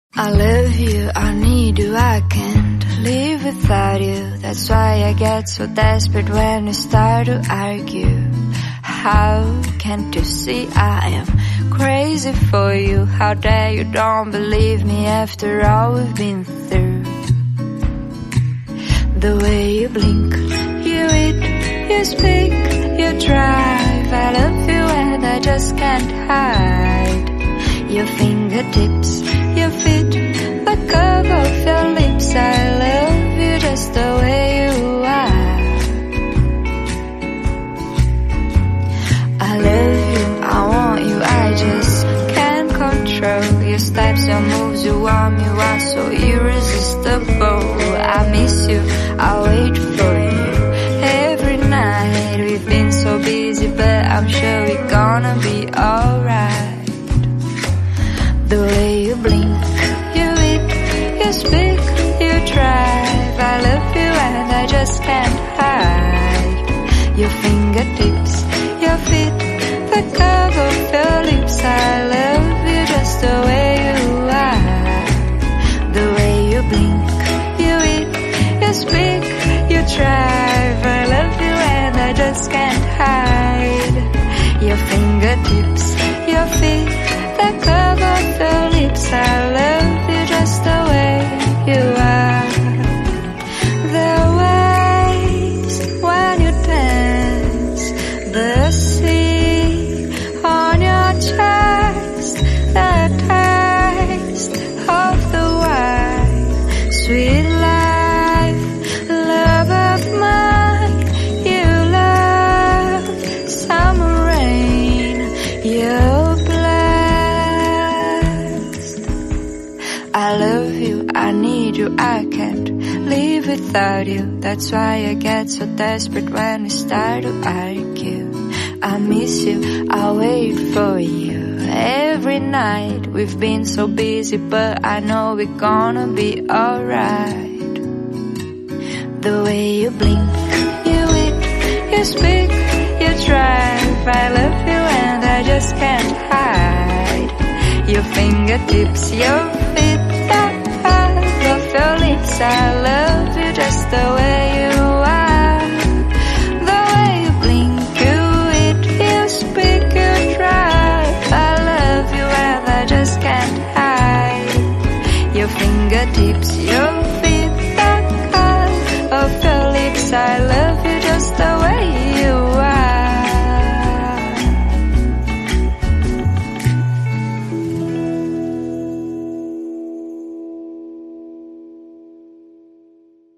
I love you, I need you, I can't live without you. That's why I get so desperate when we start to argue. How can't you see I am crazy for you? How dare you don't believe me after all we've been through? The way you blink, you eat, you speak, you drive. I love you and I just can't hide. Your fingertips, your feet, the curve of your lips. I love you just the way you are. I love you, I want you, I just can't control your steps, your moves, you want me, you are so irresistible. I miss you, I wait for you every night. We've been so busy, but I'm sure we're gonna be alright. The way you blink, you eat, you speak, you drive. I love you and I just can't hide. Your fingertips, your feet, the curve of your lips. I love you just the way you are. The way you blink, you eat, you speak, you drive. I love you and I just can't hide. Your fingertips, your feet, the curve of your lips. I love you just the way you are. The waves when you dance, the sea on your chest, the taste of the wine, sweet life, love of mine. You love summer rain, you're I love you, I need you, I can't live without you. That's why I get so desperate when we start to argue. I miss you, I wait for you every night. We've been so busy, but I know we're gonna be alright. The way you blink, you eat, you speak, you drive. I love you and I just can't hide. Your fingertips, your feet, your lips. I love you just the way you are. The way you blink, you eat, you speak, you drive. I love you and I just can't hide. Your fingertips,